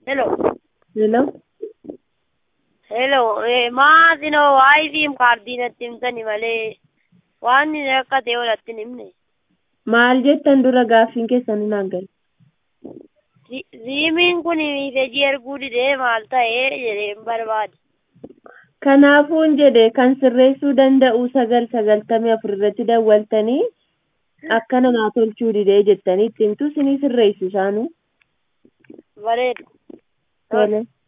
Hello. Hello. Hello. Maasino waa'ee kaardii natti himtani malee waan inni akka ta'e walatti hin himne. Maal jettan dura gaaffiin keessan hin hangale. Siimiin kun miisejii erguu didee maal ta'ee jedheen barbaade. Kanaafuun jedhe kan sirreessuu danda'u 994 irratti dawwaltanii akkana naa tolchuu didee jettanii ittiin tu sinii sirreessu isaanu. Bareedu. Tole.